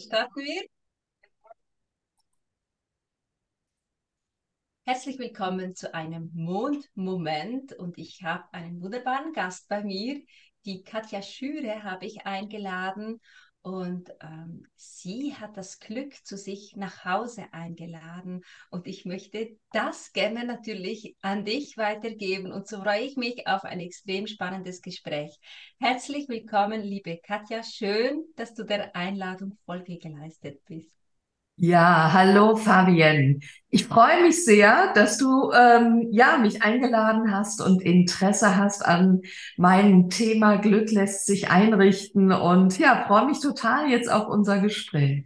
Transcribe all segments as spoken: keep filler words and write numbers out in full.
Starten wir. Herzlich willkommen zu einem Mondmoment und ich habe einen wunderbaren Gast bei mir. Die Katja Schüre habe ich eingeladen und ähm, sie hat das Glück zu sich nach Hause eingeladen und ich möchte das gerne natürlich an dich weitergeben und so freue ich mich auf ein extrem spannendes Gespräch. Herzlich willkommen, liebe Katja. Schön, dass du der Einladung Folge geleistet bist. Ja, hallo Fabienne. Ich freue mich sehr, dass du ähm, ja mich eingeladen hast und Interesse hast an meinem Thema Glück lässt sich einrichten und ja, freue mich total jetzt auf unser Gespräch.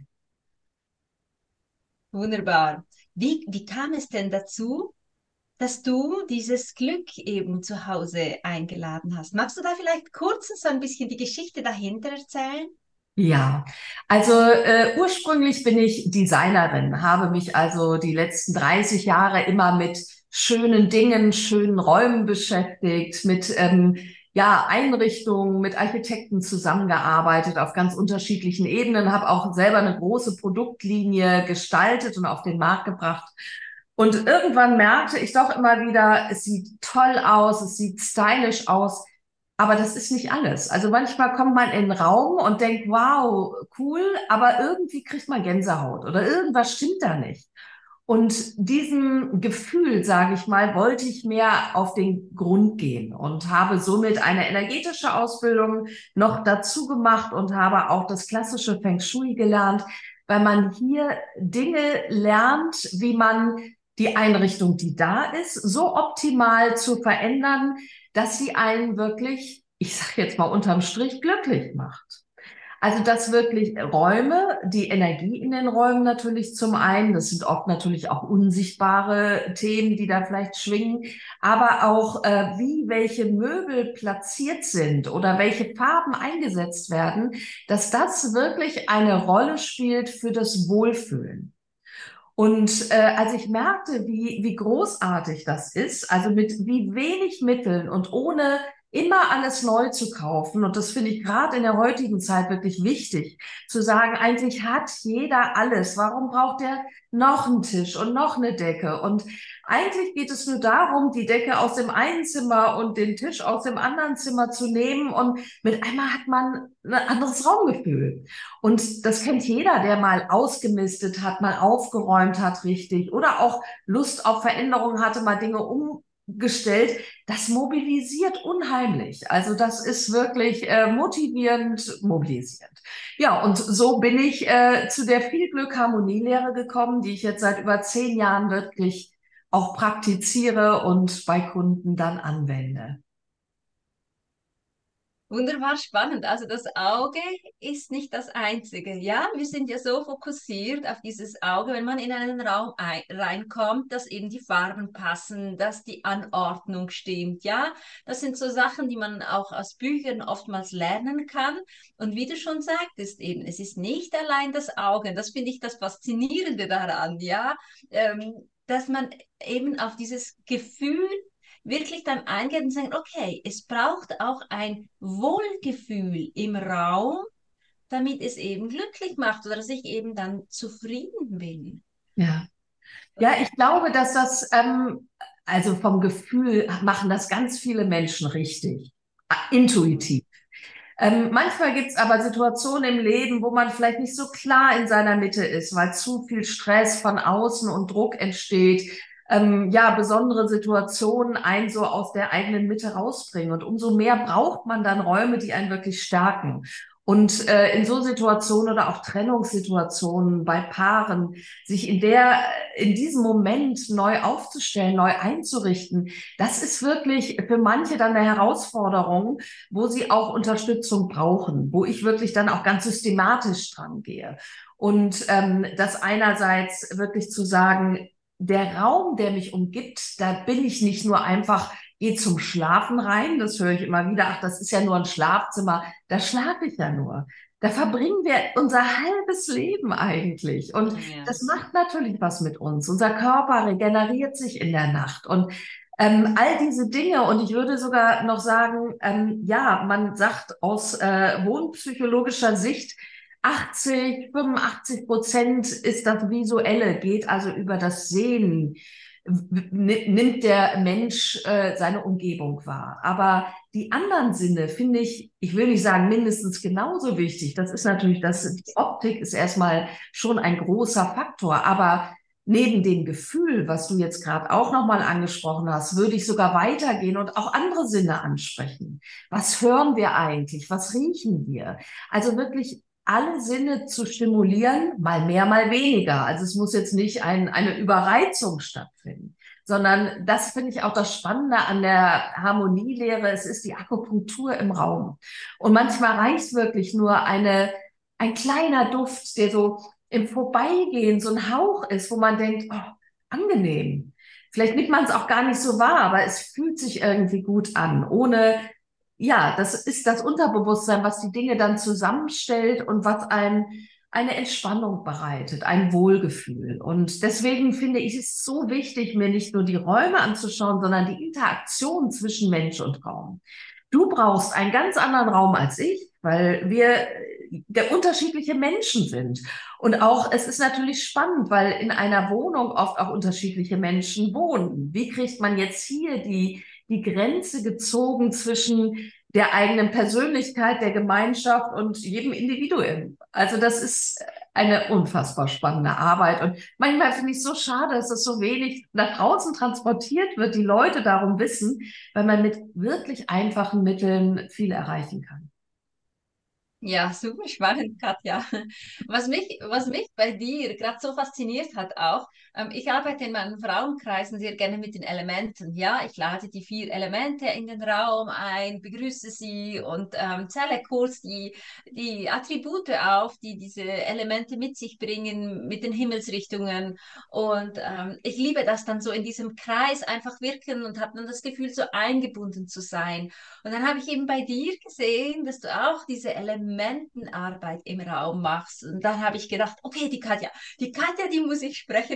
Wunderbar. Wie, wie kam es denn dazu, dass du dieses Glück eben zu Hause eingeladen hast? Magst du da vielleicht kurz so ein bisschen die Geschichte dahinter erzählen? Ja, also äh, ursprünglich bin ich Designerin, habe mich also die letzten dreißig Jahre immer mit schönen Dingen, schönen Räumen beschäftigt, mit ähm, ja, Einrichtungen, mit Architekten zusammengearbeitet auf ganz unterschiedlichen Ebenen, habe auch selber eine große Produktlinie gestaltet und auf den Markt gebracht. Und irgendwann merkte ich doch immer wieder, es sieht toll aus, es sieht stylisch aus. Aber das ist nicht alles. Also manchmal kommt man in den Raum und denkt, wow, cool, aber irgendwie kriegt man Gänsehaut oder irgendwas stimmt da nicht. Und diesem Gefühl, sage ich mal, wollte ich mehr auf den Grund gehen und habe somit eine energetische Ausbildung noch dazu gemacht und habe auch das klassische Feng Shui gelernt, weil man hier Dinge lernt, wie man die Einrichtung, die da ist, so optimal zu verändern, dass sie einen wirklich, ich sage jetzt mal unterm Strich, glücklich macht. Also dass wirklich Räume, die Energie in den Räumen natürlich zum einen, das sind oft natürlich auch unsichtbare Themen, die da vielleicht schwingen, aber auch äh, wie welche Möbel platziert sind oder welche Farben eingesetzt werden, dass das wirklich eine Rolle spielt für das Wohlfühlen. Und äh, als ich merkte, wie, wie großartig das ist, also mit wie wenig Mitteln und ohne immer alles neu zu kaufen, und das finde ich gerade in der heutigen Zeit wirklich wichtig, zu sagen, eigentlich hat jeder alles. Warum braucht er noch einen Tisch und noch eine Decke? Und eigentlich geht es nur darum, die Decke aus dem einen Zimmer und den Tisch aus dem anderen Zimmer zu nehmen und mit einmal hat man ein anderes Raumgefühl. Und das kennt jeder, der mal ausgemistet hat, mal aufgeräumt hat, richtig, oder auch Lust auf Veränderung hatte, mal Dinge umgestellt. Das mobilisiert unheimlich. Also das ist wirklich äh, motivierend, mobilisierend. Ja, und so bin ich äh, zu der Viel-Glück-Harmonielehre gekommen, die ich jetzt seit über zehn Jahren wirklich auch praktiziere und bei Kunden dann anwende. Wunderbar spannend. Also das Auge ist nicht das Einzige. Ja, wir sind ja so fokussiert auf dieses Auge, wenn man in einen Raum ein reinkommt, dass eben die Farben passen, dass die Anordnung stimmt. Ja, das sind so Sachen, die man auch aus Büchern oftmals lernen kann. Und wie du schon sagtest, eben, es ist nicht allein das Auge. Das finde ich das Faszinierende daran. Ja, ähm, dass man eben auf dieses Gefühl wirklich dann eingehen und sagen, okay, es braucht auch ein Wohlgefühl im Raum, damit es eben glücklich macht oder dass ich eben dann zufrieden bin. Ja. Ja, ich glaube, dass das, ähm, also vom Gefühl machen das ganz viele Menschen richtig, äh, Mhm. intuitiv. Ähm, manchmal gibt es aber Situationen im Leben, wo man vielleicht nicht so klar in seiner Mitte ist, weil zu viel Stress von außen und Druck entsteht. Ähm, ja, besondere Situationen einen so aus der eigenen Mitte rausbringen. Und umso mehr braucht man dann Räume, die einen wirklich stärken. Und äh, in so Situationen oder auch Trennungssituationen bei Paaren, sich in der, in diesem Moment neu aufzustellen, neu einzurichten, das ist wirklich für manche dann eine Herausforderung, wo sie auch Unterstützung brauchen, wo ich wirklich dann auch ganz systematisch dran gehe. Und ähm, das einerseits wirklich zu sagen, der Raum, der mich umgibt, da bin ich nicht nur einfach, gehe zum Schlafen rein, das höre ich immer wieder, ach, das ist ja nur ein Schlafzimmer, da schlafe ich ja nur. Da verbringen wir unser halbes Leben eigentlich. Und Ja. das macht natürlich was mit uns. Unser Körper regeneriert sich in der Nacht. Und ähm, all diese Dinge, und ich würde sogar noch sagen, ähm, ja, man sagt aus äh, wohnpsychologischer Sicht, achtzig, fünfundachtzig Prozent ist das Visuelle, geht also über das Sehen, nimmt der Mensch äh, seine Umgebung wahr. Aber die anderen Sinne finde ich, ich will nicht sagen mindestens genauso wichtig. Das ist natürlich, das, die Optik ist erstmal schon ein großer Faktor, aber neben dem Gefühl, was du jetzt gerade auch nochmal angesprochen hast, würde ich sogar weitergehen und auch andere Sinne ansprechen. Was hören wir eigentlich? Was riechen wir? Also wirklich alle Sinne zu stimulieren, mal mehr, mal weniger. Also es muss jetzt nicht ein, eine Überreizung stattfinden, sondern das finde ich auch das Spannende an der Harmonielehre. Es ist die Akupunktur im Raum. Und manchmal reicht wirklich nur eine, ein kleiner Duft, der so im Vorbeigehen so ein Hauch ist, wo man denkt, oh, angenehm. Vielleicht nimmt man es auch gar nicht so wahr, aber es fühlt sich irgendwie gut an, ohne, ja, das ist das Unterbewusstsein, was die Dinge dann zusammenstellt und was einem eine Entspannung bereitet, ein Wohlgefühl. Und deswegen finde ich es so wichtig, mir nicht nur die Räume anzuschauen, sondern die Interaktion zwischen Mensch und Raum. Du brauchst einen ganz anderen Raum als ich, weil wir der unterschiedliche Menschen sind. Und auch, es ist natürlich spannend, weil in einer Wohnung oft auch unterschiedliche Menschen wohnen. Wie kriegt man jetzt hier die, die Grenze gezogen zwischen der eigenen Persönlichkeit, der Gemeinschaft und jedem Individuum? Also das ist eine unfassbar spannende Arbeit. Und manchmal finde ich es so schade, dass es so wenig nach draußen transportiert wird, die Leute darum wissen, weil man mit wirklich einfachen Mitteln viel erreichen kann. Ja, super spannend, Katja. Was mich, was mich bei dir gerade so fasziniert hat auch, ähm, ich arbeite in meinen Frauenkreisen sehr gerne mit den Elementen. Ja, ich lade die vier Elemente in den Raum ein, begrüße sie und ähm, zähle kurz die, die Attribute auf, die diese Elemente mit sich bringen, mit den Himmelsrichtungen. Und ähm, ich liebe das dann so in diesem Kreis einfach wirken und habe dann das Gefühl, so eingebunden zu sein. Und dann habe ich eben bei dir gesehen, dass du auch diese Elementenarbeit im Raum machst. Und dann habe ich gedacht, okay, die Katja, die Katja, die muss ich sprechen,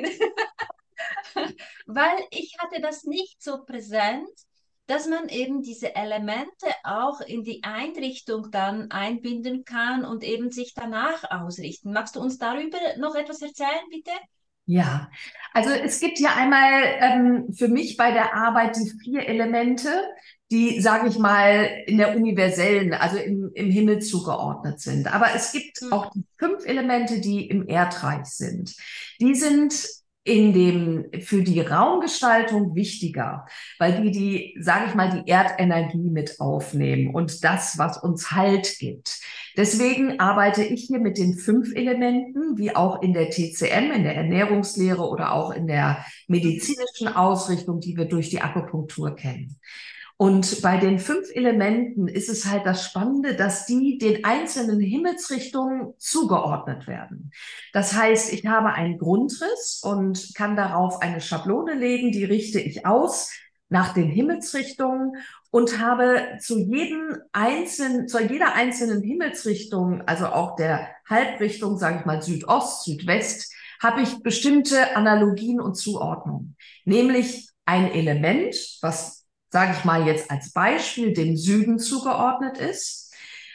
weil ich hatte das nicht so präsent, dass man eben diese Elemente auch in die Einrichtung dann einbinden kann und eben sich danach ausrichten. Magst du uns darüber noch etwas erzählen, bitte? Ja, also es gibt ja einmal ähm, für mich bei der Arbeit die vier Elemente, die, sage ich mal, in der universellen, also im, im Himmel zugeordnet sind. Aber es gibt Hm. auch die fünf Elemente, die im Erdreich sind. Die sind in dem, für die Raumgestaltung wichtiger, weil die, die, sage ich mal, die Erdenergie mit aufnehmen und das, was uns Halt gibt. Deswegen arbeite ich hier mit den fünf Elementen, wie auch in der T C M, in der Ernährungslehre oder auch in der medizinischen Ausrichtung, die wir durch die Akupunktur kennen. Und bei den fünf Elementen ist es halt das Spannende, dass die den einzelnen Himmelsrichtungen zugeordnet werden. Das heißt, ich habe einen Grundriss und kann darauf eine Schablone legen, die richte ich aus nach den Himmelsrichtungen und habe zu jedem einzelnen, zu jeder einzelnen Himmelsrichtung, also auch der Halbrichtung, sage ich mal Südost, Südwest, habe ich bestimmte Analogien und Zuordnungen. Nämlich ein Element, was, sage ich mal jetzt als Beispiel, dem Süden zugeordnet ist.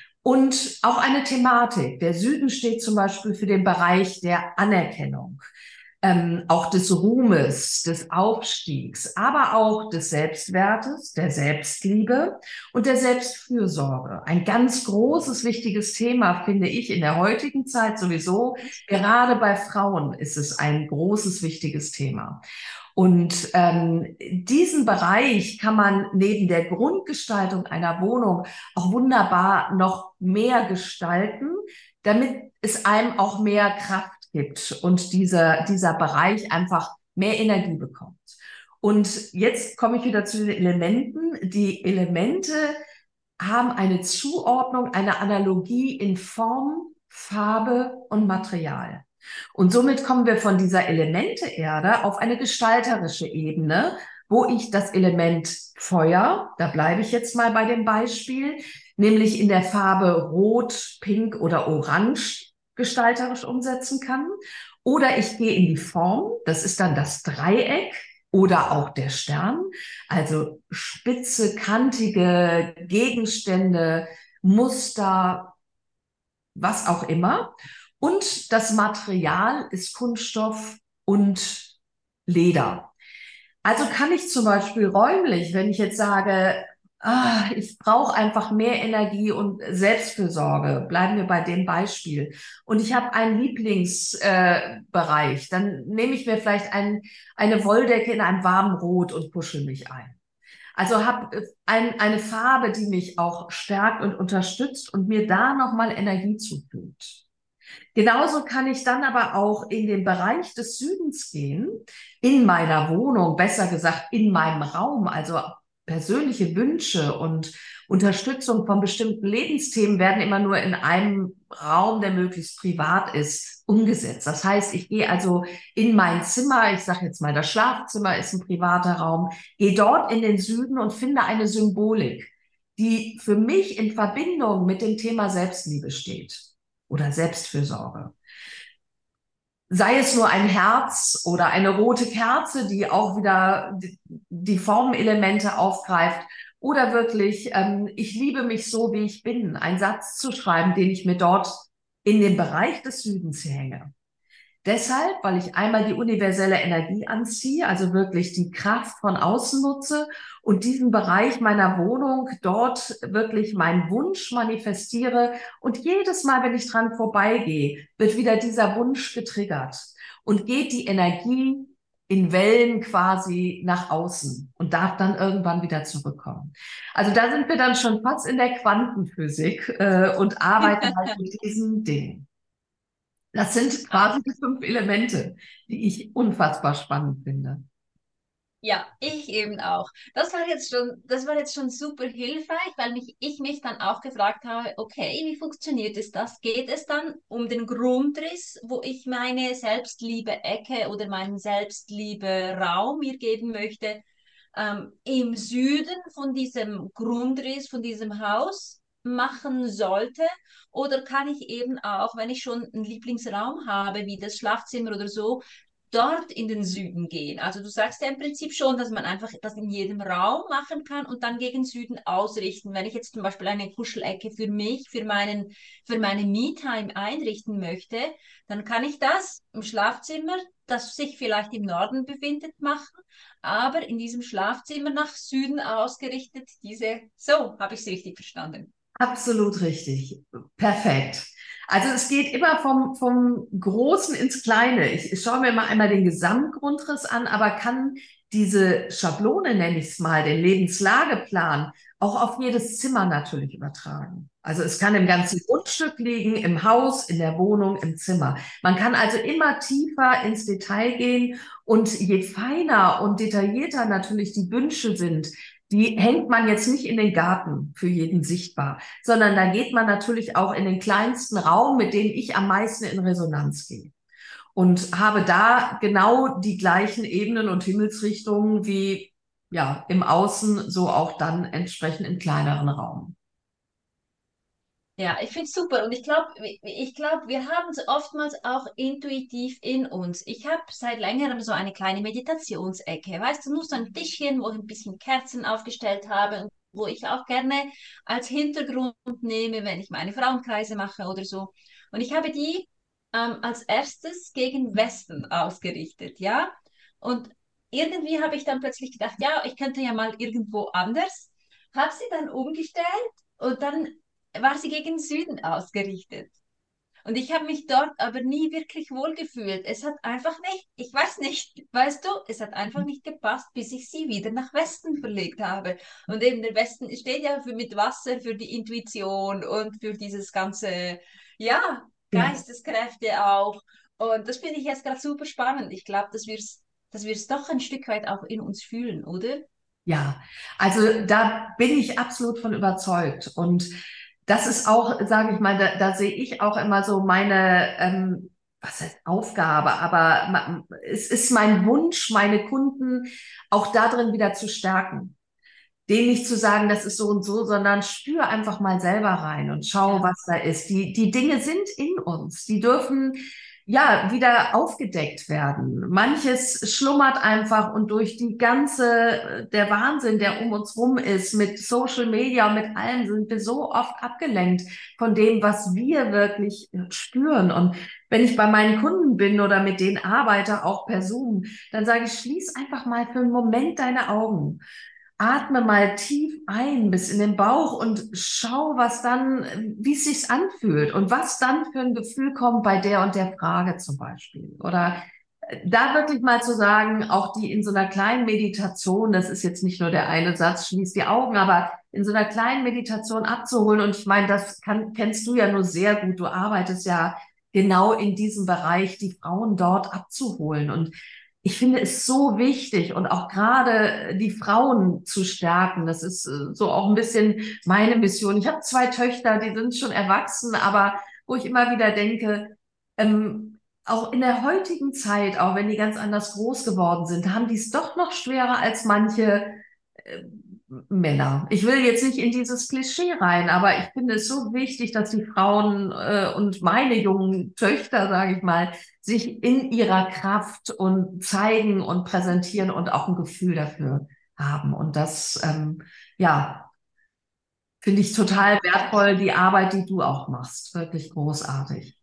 Und auch eine Thematik. Der Süden steht zum Beispiel für den Bereich der Anerkennung, ähm, auch des Ruhmes, des Aufstiegs, aber auch des Selbstwertes, der Selbstliebe und der Selbstfürsorge. Ein ganz großes, wichtiges Thema, finde ich, in der heutigen Zeit sowieso. Gerade bei Frauen ist es ein großes, wichtiges Thema. Und ähm, diesen Bereich kann man neben der Grundgestaltung einer Wohnung auch wunderbar noch mehr gestalten, damit es einem auch mehr Kraft gibt und dieser, dieser Bereich einfach mehr Energie bekommt. Und jetzt komme ich wieder zu den Elementen. Die Elemente haben eine Zuordnung, eine Analogie in Form, Farbe und Material. Und somit kommen wir von dieser Elemente-Erde auf eine gestalterische Ebene, wo ich das Element Feuer, da bleibe ich jetzt mal bei dem Beispiel, nämlich in der Farbe Rot, Pink oder Orange gestalterisch umsetzen kann. Oder ich gehe in die Form, das ist dann das Dreieck oder auch der Stern, also spitze, kantige Gegenstände, Muster, was auch immer. Und das Material ist Kunststoff und Leder. Also kann ich zum Beispiel räumlich, wenn ich jetzt sage, ah, ich brauche einfach mehr Energie und Selbstfürsorge, bleiben wir bei dem Beispiel. Und ich habe einen Lieblingsbereich, äh, Bereich, dann nehme ich mir vielleicht ein, eine Wolldecke in einem warmen Rot und kuschel mich ein. Also habe ein, eine Farbe, die mich auch stärkt und unterstützt und mir da nochmal Energie zufügt. Genauso kann ich dann aber auch in den Bereich des Südens gehen, in meiner Wohnung, besser gesagt in meinem Raum, also persönliche Wünsche und Unterstützung von bestimmten Lebensthemen werden immer nur in einem Raum, der möglichst privat ist, umgesetzt. Das heißt, ich gehe also in mein Zimmer, ich sage jetzt mal, das Schlafzimmer ist ein privater Raum, gehe dort in den Süden und finde eine Symbolik, die für mich in Verbindung mit dem Thema Selbstliebe steht oder Selbstfürsorge. Sei es nur ein Herz oder eine rote Kerze, die auch wieder die Formenelemente aufgreift, oder wirklich, ähm, ich liebe mich so, wie ich bin, einen Satz zu schreiben, den ich mir dort in den Bereich des Südens hänge. Deshalb, weil ich einmal die universelle Energie anziehe, also wirklich die Kraft von außen nutze und diesen Bereich meiner Wohnung dort wirklich meinen Wunsch manifestiere. Und jedes Mal, wenn ich dran vorbeigehe, wird wieder dieser Wunsch getriggert und geht die Energie in Wellen quasi nach außen und darf dann irgendwann wieder zurückkommen. Also da sind wir dann schon fast in der Quantenphysik äh, und arbeiten halt mit diesen Dingen. Das sind Ah, quasi die fünf Elemente, die ich unfassbar spannend finde. ja, ich eben auch. Das war jetzt schon, das war jetzt schon super hilfreich, weil mich, ich mich dann auch gefragt habe, okay, wie funktioniert es das? Geht es dann um den Grundriss, wo ich meine Selbstliebe-Ecke oder meinen Selbstliebe-Raum mir geben möchte, ähm, im Süden von diesem Grundriss, von diesem Haus machen sollte? Oder kann ich eben auch, wenn ich schon einen Lieblingsraum habe, wie das Schlafzimmer oder so, dort in den Süden gehen? Also du sagst ja im Prinzip schon, dass man einfach das in jedem Raum machen kann und dann gegen Süden ausrichten. Wenn ich jetzt zum Beispiel eine Kuschelecke für mich, für meinen, für meine Me-Time einrichten möchte, dann kann ich das im Schlafzimmer, das sich vielleicht im Norden befindet, machen, aber in diesem Schlafzimmer nach Süden ausgerichtet, diese, so habe ich es richtig verstanden. Absolut richtig. Perfekt. Also es geht immer vom, vom Großen ins Kleine. Ich, ich schaue mir mal einmal den Gesamtgrundriss an, aber kann diese Schablone, nenne ich es mal, den Lebenslageplan, auch auf jedes Zimmer natürlich übertragen. Also es kann im ganzen Grundstück liegen, im Haus, in der Wohnung, im Zimmer. Man kann also immer tiefer ins Detail gehen und je feiner und detaillierter natürlich die Wünsche sind, die hängt man jetzt nicht in den Garten für jeden sichtbar, sondern da geht man natürlich auch in den kleinsten Raum, mit dem ich am meisten in Resonanz gehe. Und habe da genau die gleichen Ebenen und Himmelsrichtungen wie ja im Außen, so auch dann entsprechend im kleineren Raum. Ja, ich finde es super und ich glaube, ich glaube, wir haben es oftmals auch intuitiv in uns. Ich habe seit längerem so eine kleine Meditationsecke, weißt du, nur so ein Tischchen, wo ich ein bisschen Kerzen aufgestellt habe und wo ich auch gerne als Hintergrund nehme, wenn ich meine Frauenkreise mache oder so. Und ich habe die ähm, als erstes gegen Westen ausgerichtet, ja. Und irgendwie habe ich dann plötzlich gedacht, ja, ich könnte ja mal irgendwo anders. Habe sie dann umgestellt und dann war sie gegen Süden ausgerichtet. Und ich habe mich dort aber nie wirklich wohlgefühlt. Es hat einfach nicht, ich weiß nicht, weißt du, es hat einfach nicht gepasst, bis ich sie wieder nach Westen verlegt habe. Und eben der Westen steht ja für, mit Wasser für die Intuition und für dieses ganze, ja, Ja. Geisteskräfte auch. Und das finde ich jetzt gerade super spannend. Ich glaube, dass wir es dass wir es doch ein Stück weit auch in uns fühlen, oder? Ja, also da bin ich absolut von überzeugt. Und das ist auch, sage ich mal, da, da sehe ich auch immer so meine, ähm, was heißt Aufgabe, aber ma- es ist mein Wunsch, meine Kunden auch darin wieder zu stärken. Denen nicht zu sagen, das ist so und so, sondern spür einfach mal selber rein und schau, Ja. was da ist. Die, die Dinge sind in uns. Die dürfen ja, wieder aufgedeckt werden. Manches schlummert einfach und durch die ganze, der Wahnsinn, der um uns rum ist, mit Social Media und mit allem, sind wir so oft abgelenkt von dem, was wir wirklich spüren. Und wenn ich bei meinen Kunden bin oder mit denen arbeite, auch per Zoom, dann sage ich, schließ einfach mal für einen Moment deine Augen. Atme mal tief ein bis in den Bauch und schau, was dann, wie es sich anfühlt und was dann für ein Gefühl kommt bei der und der Frage zum Beispiel. Oder da wirklich mal zu sagen, auch die in so einer kleinen Meditation, das ist jetzt nicht nur der eine Satz, schließ die Augen, aber in so einer kleinen Meditation abzuholen. Und ich meine, das kann, kennst du ja nur sehr gut. Du arbeitest ja genau in diesem Bereich, die Frauen dort abzuholen. Und ich finde es so wichtig und auch gerade die Frauen zu stärken. Das ist äh, so auch ein bisschen meine Mission. Ich habe zwei Töchter, die sind schon erwachsen, aber wo ich immer wieder denke, ähm, auch in der heutigen Zeit, auch wenn die ganz anders groß geworden sind, haben die es doch noch schwerer als manche äh, Männer. Ich will jetzt nicht in dieses Klischee rein, aber ich finde es so wichtig, dass die Frauen äh, und meine jungen Töchter, sage ich mal, sich in ihrer Kraft und zeigen und präsentieren und auch ein Gefühl dafür haben. Und das, ähm, ja, finde ich total wertvoll, die Arbeit, die du auch machst. Wirklich großartig.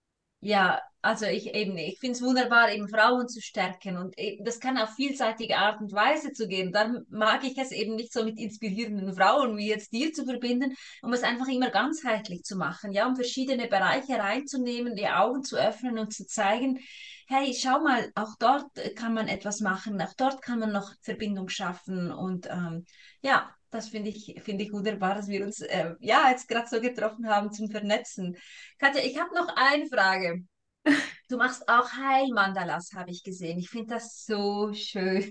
Ja, also ich eben, ich finde es wunderbar, eben Frauen zu stärken und eben, das kann auf vielseitige Art und Weise zu gehen. Dann mag ich es eben nicht so mit inspirierenden Frauen wie jetzt dir zu verbinden, um es einfach immer ganzheitlich zu machen, ja, um verschiedene Bereiche reinzunehmen, die Augen zu öffnen und zu zeigen, hey, schau mal, auch dort kann man etwas machen, auch dort kann man noch Verbindung schaffen und ähm, ja. Das finde ich, finde ich wunderbar, dass wir uns äh, ja jetzt gerade so getroffen haben zum Vernetzen. Katja, ich habe noch eine Frage. Du machst auch Heilmandalas, habe ich gesehen. Ich finde das so schön.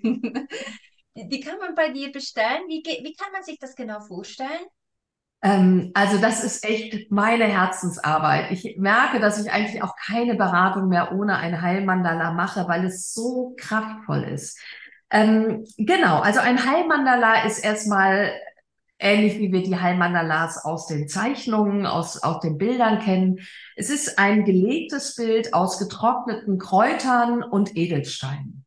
Die, die kann man bei dir bestellen. Wie, ge- wie kann man sich das genau vorstellen? Ähm, also das ist echt meine Herzensarbeit. Ich merke, dass ich eigentlich auch keine Beratung mehr ohne ein Heilmandala mache, weil es so kraftvoll ist. Ähm, genau, also ein Heilmandala ist erstmal ähnlich wie wir die Heilmandalas aus den Zeichnungen, aus, aus den Bildern kennen. Es ist ein gelegtes Bild aus getrockneten Kräutern und Edelsteinen.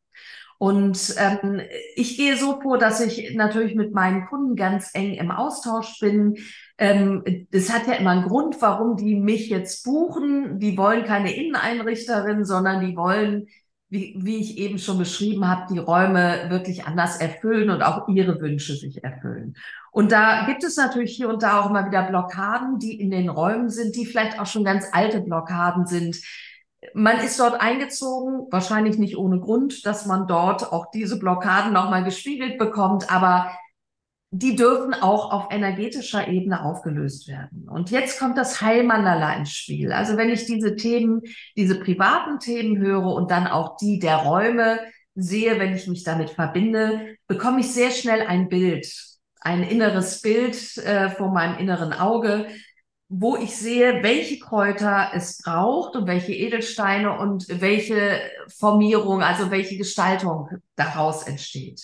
Und ähm, ich gehe so vor, dass ich natürlich mit meinen Kunden ganz eng im Austausch bin. Ähm, das hat ja immer einen Grund, warum die mich jetzt buchen. Die wollen keine Inneneinrichterin, sondern die wollen, wie, wie ich eben schon beschrieben habe, die Räume wirklich anders erfüllen und auch ihre Wünsche sich erfüllen. Und da gibt es natürlich hier und da auch immer wieder Blockaden, die in den Räumen sind, die vielleicht auch schon ganz alte Blockaden sind. Man ist dort eingezogen, wahrscheinlich nicht ohne Grund, dass man dort auch diese Blockaden nochmal gespiegelt bekommt, aber die dürfen auch auf energetischer Ebene aufgelöst werden. Und jetzt kommt das Heilmandala ins Spiel. Also wenn ich diese Themen, diese privaten Themen höre und dann auch die der Räume sehe, wenn ich mich damit verbinde, bekomme ich sehr schnell ein Bild, ein inneres Bild äh, vor meinem inneren Auge, wo ich sehe, welche Kräuter es braucht und welche Edelsteine und welche Formierung, also welche Gestaltung daraus entsteht.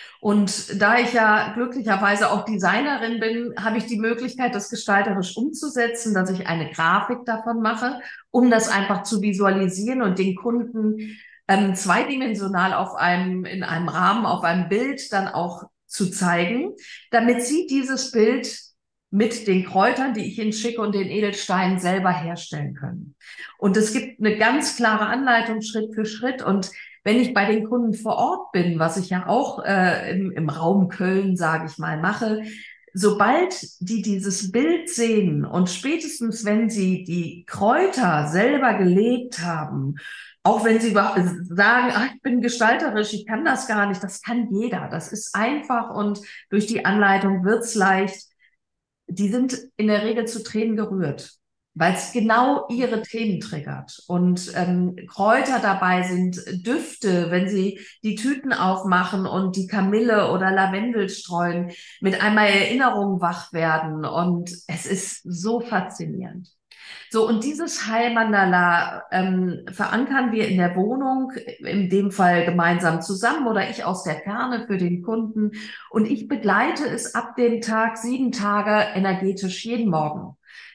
Und da ich ja glücklicherweise auch Designerin bin, habe ich die Möglichkeit, das gestalterisch umzusetzen, dass ich eine Grafik davon mache, um das einfach zu visualisieren und den Kunden ähm, zweidimensional auf einem, in einem Rahmen, auf einem Bild dann auch zu zeigen, damit sie dieses Bild mit den Kräutern, die ich ihnen schicke und den Edelsteinen selber herstellen können. Und es gibt eine ganz klare Anleitung Schritt für Schritt. Und wenn ich bei den Kunden vor Ort bin, was ich ja auch äh, im, im Raum Köln, sage ich mal, mache, sobald die dieses Bild sehen und spätestens, wenn sie die Kräuter selber gelegt haben, auch wenn sie sagen, ach, ich bin gestalterisch, ich kann das gar nicht, das kann jeder. Das ist einfach und durch die Anleitung wird's leicht. Die sind in der Regel zu Tränen gerührt, weil es genau ihre Themen triggert. Und ähm, Kräuter dabei sind, Düfte, wenn sie die Tüten aufmachen und die Kamille oder Lavendel streuen, mit einmal Erinnerungen wach werden. Und es ist so faszinierend. So, und dieses Heilmandala ähm, verankern wir in der Wohnung, in dem Fall gemeinsam zusammen oder ich aus der Ferne für den Kunden. Und ich begleite es ab dem Tag sieben Tage energetisch jeden Morgen.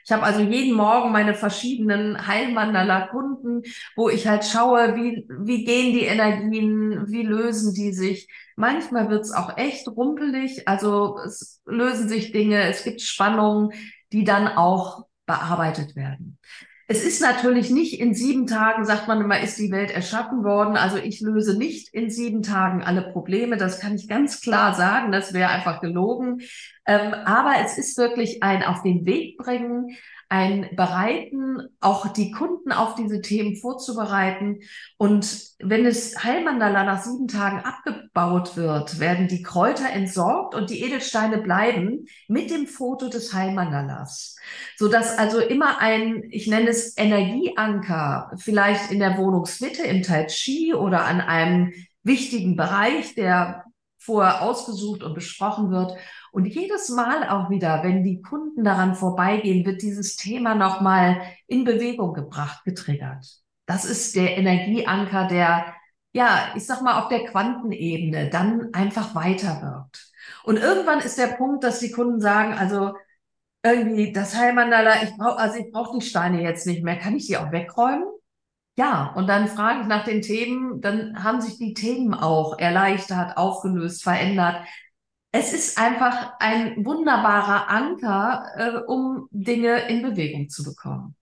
Ich habe also jeden Morgen meine verschiedenen Heilmandala-Kunden, wo ich halt schaue, wie, wie gehen die Energien, wie lösen die sich. Manchmal wird's auch echt rumpelig, also es lösen sich Dinge, es gibt Spannungen, die dann auch bearbeitet werden. Es ist natürlich nicht in sieben Tagen, sagt man immer, ist die Welt erschaffen worden. Also ich löse nicht in sieben Tagen alle Probleme. Das kann ich ganz klar sagen. Das wäre einfach gelogen. Ähm, aber es ist wirklich ein auf den Weg bringen, ein Bereiten, auch die Kunden auf diese Themen vorzubereiten. Und wenn es Heilmandala nach sieben Tagen abgebaut wird, werden die Kräuter entsorgt und die Edelsteine bleiben mit dem Foto des Heilmandalas. Sodass also immer ein, ich nenne es Energieanker, vielleicht in der Wohnungsmitte im Tai Chi oder an einem wichtigen Bereich, der vorher ausgesucht und besprochen wird. Und jedes Mal auch wieder, wenn die Kunden daran vorbeigehen, wird dieses Thema nochmal in Bewegung gebracht, getriggert. Das ist der Energieanker, der, ja, ich sag mal, auf der Quantenebene dann einfach weiterwirkt. Und irgendwann ist der Punkt, dass die Kunden sagen, also irgendwie das Heilmandala, ich brauche, also ich brauche die Steine jetzt nicht mehr. Kann ich die auch wegräumen? Ja, und dann frage ich nach den Themen, dann haben sich die Themen auch erleichtert, aufgelöst, verändert. Es ist einfach ein wunderbarer Anker, äh, um Dinge in Bewegung zu bekommen.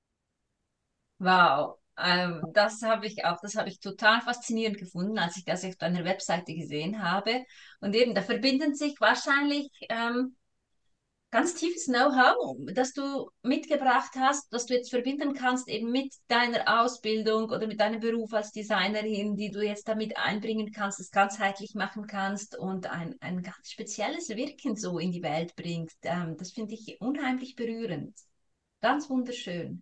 Wow, ähm, das habe ich auch, das habe ich total faszinierend gefunden, als ich das auf deiner Webseite gesehen habe. Und eben, da verbinden sich wahrscheinlich ähm, ganz tiefes Know-how, das du mitgebracht hast, das du jetzt verbinden kannst eben mit deiner Ausbildung oder mit deinem Beruf als Designerin, die du jetzt damit einbringen kannst, es ganzheitlich machen kannst und ein, ein ganz spezielles Wirken so in die Welt bringt. Ähm, das finde ich unheimlich berührend. Ganz wunderschön.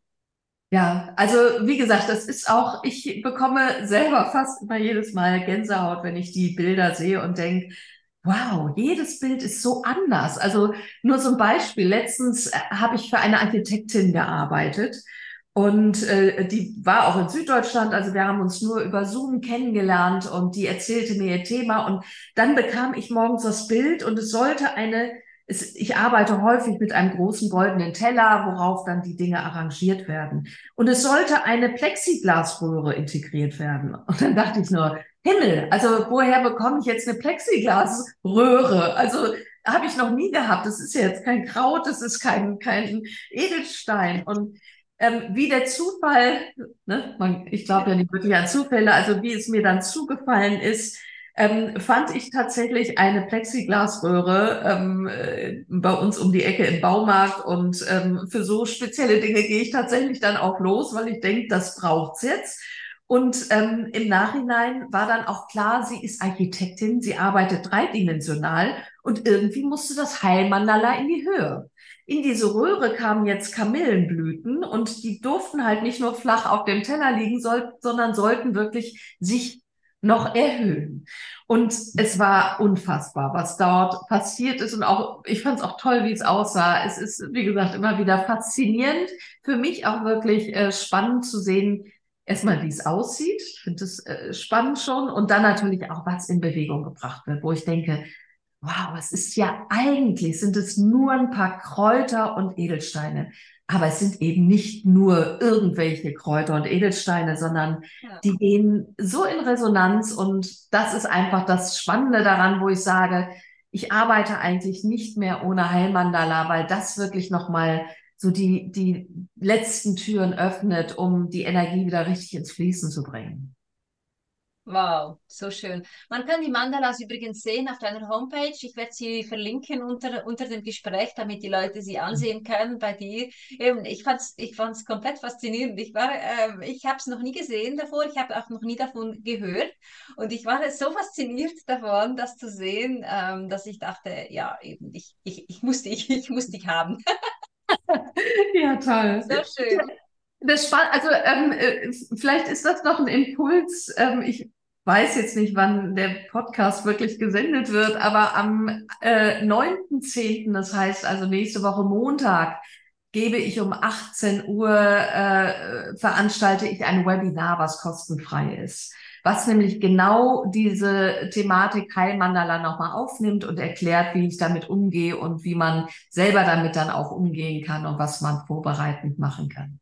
Ja, also wie gesagt, das ist auch, ich bekomme selber fast immer jedes Mal Gänsehaut, wenn ich die Bilder sehe und denke, wow, jedes Bild ist so anders. Also nur so ein Beispiel. Letztens äh, habe ich für eine Architektin gearbeitet und äh, die war auch in Süddeutschland. Also wir haben uns nur über Zoom kennengelernt und die erzählte mir ihr Thema und dann bekam ich morgens das Bild und es sollte eine es, ich arbeite häufig mit einem großen goldenen Teller, worauf dann die Dinge arrangiert werden. Und es sollte eine Plexiglasröhre integriert werden. Und dann dachte ich nur, Himmel, also woher bekomme ich jetzt eine Plexiglasröhre? Also habe ich noch nie gehabt. Das ist ja jetzt kein Kraut, das ist kein, kein Edelstein. Und ähm, wie der Zufall, ne, man, ich glaube ja nicht wirklich an Zufälle, also wie es mir dann zugefallen ist, ähm, fand ich tatsächlich eine Plexiglasröhre ähm, äh, bei uns um die Ecke im Baumarkt und ähm, für so spezielle Dinge gehe ich tatsächlich dann auch los, weil ich denke, das braucht's jetzt. Und ähm, im Nachhinein war dann auch klar, sie ist Architektin, sie arbeitet dreidimensional und irgendwie musste das Heilmandala in die Höhe. In diese Röhre kamen jetzt Kamillenblüten und die durften halt nicht nur flach auf dem Teller liegen, soll, sondern sollten wirklich sich noch erhöhen. Und es war unfassbar, was dort passiert ist. Und auch, ich fand es auch toll, wie es aussah. Es ist, wie gesagt, immer wieder faszinierend. Für mich auch wirklich äh, spannend zu sehen, erstmal, wie es aussieht. Ich finde es äh, spannend schon. Und dann natürlich auch, was in Bewegung gebracht wird, wo ich denke, wow, es ist ja eigentlich, sind es nur ein paar Kräuter und Edelsteine. Aber es sind eben nicht nur irgendwelche Kräuter und Edelsteine, sondern Ja. die gehen so in Resonanz und das ist einfach das Spannende daran, wo ich sage, ich arbeite eigentlich nicht mehr ohne Heilmandala, weil das wirklich nochmal so die, die letzten Türen öffnet, um die Energie wieder richtig ins Fließen zu bringen. Wow, so schön. Man kann die Mandalas übrigens sehen auf deiner Homepage. Ich werde sie verlinken unter, unter dem Gespräch, damit die Leute sie ansehen können bei dir. Eben, ich fand's, ich fand's komplett faszinierend. Ich war, ähm, ich habe es noch nie gesehen davor. Ich habe auch noch nie davon gehört. Und ich war so fasziniert davon, das zu sehen, ähm, dass ich dachte, ja, eben, ich, ich, ich muss dich, ich muss dich haben. Ja, toll. So schön. Das spann also ähm, äh, vielleicht ist das noch ein Impuls. Ähm, ich weiß jetzt nicht, wann der Podcast wirklich gesendet wird, aber am äh, neunten zehnten, das heißt also nächste Woche Montag, gebe ich um achtzehn Uhr, äh, veranstalte ich ein Webinar, was kostenfrei ist, was nämlich genau diese Thematik Heilmandala nochmal aufnimmt und erklärt, wie ich damit umgehe und wie man selber damit dann auch umgehen kann und was man vorbereitend machen kann.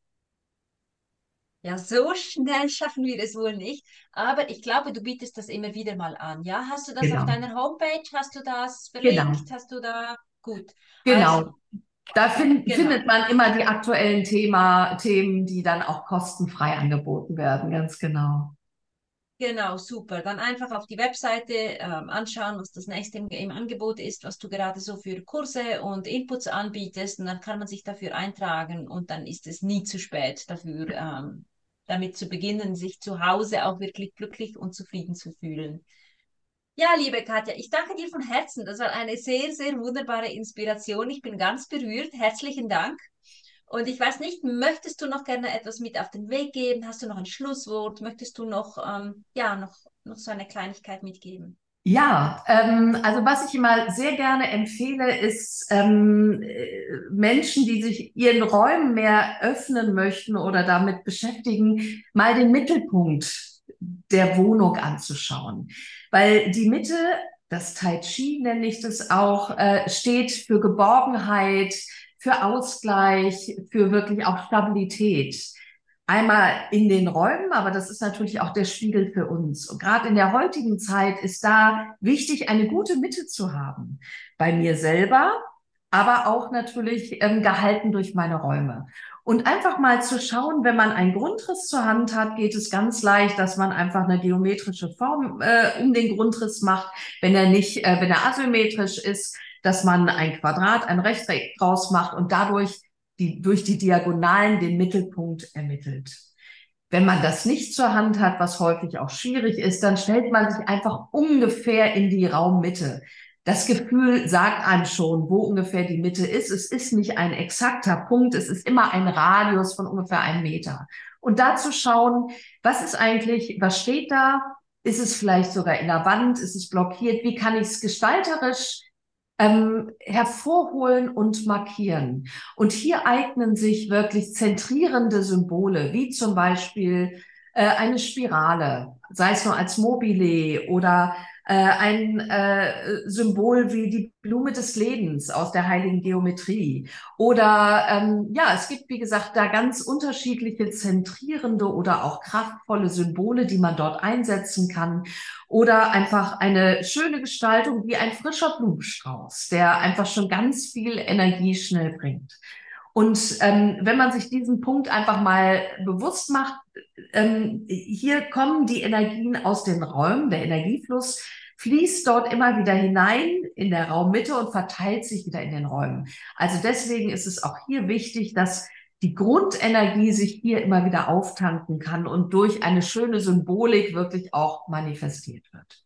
Ja, so schnell schaffen wir es wohl nicht. Aber ich glaube, du bietest das immer wieder mal an. Ja, hast du das auf Genau, deiner Homepage? Hast du das genau, verlinkt? Hast du da? Gut. genau. Also, Da fin genau. findet man immer die aktuellen Thema Themen, die dann auch kostenfrei angeboten werden, ganz genau. Genau, super. Dann einfach auf die Webseite ähm, anschauen, was das nächste im, im Angebot ist, was du gerade so für Kurse und Inputs anbietest. Und dann kann man sich dafür eintragen und dann ist es nie zu spät dafür, ähm, damit zu beginnen, sich zu Hause auch wirklich glücklich und zufrieden zu fühlen. Ja, liebe Katja, ich danke dir von Herzen. Das war eine sehr, sehr wunderbare Inspiration. Ich bin ganz berührt. Herzlichen Dank. Und ich weiß nicht, möchtest du noch gerne etwas mit auf den Weg geben? Hast du noch ein Schlusswort? Möchtest du noch, ähm, ja, noch, noch so eine Kleinigkeit mitgeben? Ja, ähm, also was ich immer sehr gerne empfehle, ist ähm, äh, Menschen, die sich ihren Räumen mehr öffnen möchten oder damit beschäftigen, mal den Mittelpunkt der Wohnung anzuschauen. Weil die Mitte, das Tai Chi nenne ich das auch, äh, steht für Geborgenheit, für Ausgleich, für wirklich auch Stabilität. Einmal in den Räumen, aber das ist natürlich auch der Spiegel für uns. Und gerade in der heutigen Zeit ist da wichtig, eine gute Mitte zu haben. Bei mir selber, aber auch natürlich ähm, gehalten durch meine Räume. Und einfach mal zu schauen, wenn man einen Grundriss zur Hand hat, geht es ganz leicht, dass man einfach eine geometrische Form äh, um den Grundriss macht. Wenn er nicht, äh, wenn er asymmetrisch ist, dass man ein Quadrat, ein Rechteck draus macht und dadurch die, durch die Diagonalen den Mittelpunkt ermittelt. Wenn man das nicht zur Hand hat, was häufig auch schwierig ist, dann stellt man sich einfach ungefähr in die Raummitte. Das Gefühl sagt einem schon, wo ungefähr die Mitte ist. Es ist nicht ein exakter Punkt, es ist immer ein Radius von ungefähr einem Meter. Und da zu schauen, was ist eigentlich, was steht da? Ist es vielleicht sogar in der Wand? Ist es blockiert? Wie kann ich es gestalterisch ähm, hervorholen und markieren? Und hier eignen sich wirklich zentrierende Symbole, wie zum Beispiel äh, eine Spirale, sei es nur als Mobile oder äh, ein äh, Symbol wie die Blume des Lebens aus der heiligen Geometrie. Oder ähm, ja, es gibt, wie gesagt, da ganz unterschiedliche zentrierende oder auch kraftvolle Symbole, die man dort einsetzen kann. Oder einfach eine schöne Gestaltung wie ein frischer Blumenstrauß, der einfach schon ganz viel Energie schnell bringt. Und ähm, wenn man sich diesen Punkt einfach mal bewusst macht, ähm, hier kommen die Energien aus den Räumen, der Energiefluss fließt dort immer wieder hinein in der Raummitte und verteilt sich wieder in den Räumen. Also deswegen ist es auch hier wichtig, dass die Grundenergie sich hier immer wieder auftanken kann und durch eine schöne Symbolik wirklich auch manifestiert wird.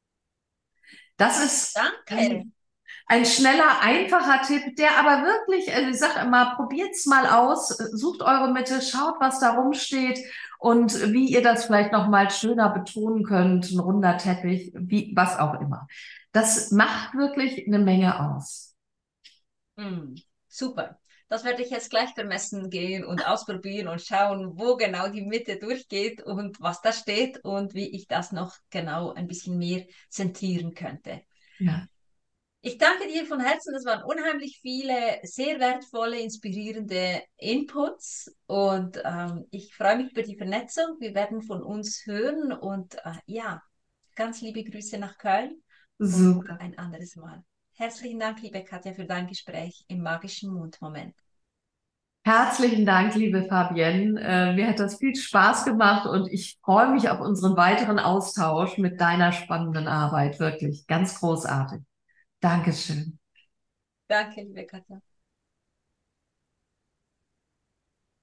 Das ist Danke. ähm, ein schneller, einfacher Tipp, der aber wirklich, also ich sage immer, probiert's mal aus, sucht eure Mitte, schaut, was da rumsteht und wie ihr das vielleicht noch mal schöner betonen könnt, ein runder Teppich, wie, was auch immer. Das macht wirklich eine Menge aus. Hm, super. Das werde ich jetzt gleich vermessen gehen und ausprobieren und schauen, wo genau die Mitte durchgeht und was da steht und wie ich das noch genau ein bisschen mehr zentrieren könnte. Ja, Ich danke dir von Herzen. Das waren unheimlich viele sehr wertvolle, inspirierende Inputs und ähm, ich freue mich über die Vernetzung. Wir werden von uns hören und äh, ja, ganz liebe Grüße nach Köln und super. ein anderes Mal. Herzlichen Dank, liebe Katja, für dein Gespräch im magischen Mundmoment. Herzlichen Dank, liebe Fabienne. Äh, mir hat das viel Spaß gemacht und ich freue mich auf unseren weiteren Austausch mit deiner spannenden Arbeit. Wirklich ganz großartig. Dankeschön. Danke, liebe Katja.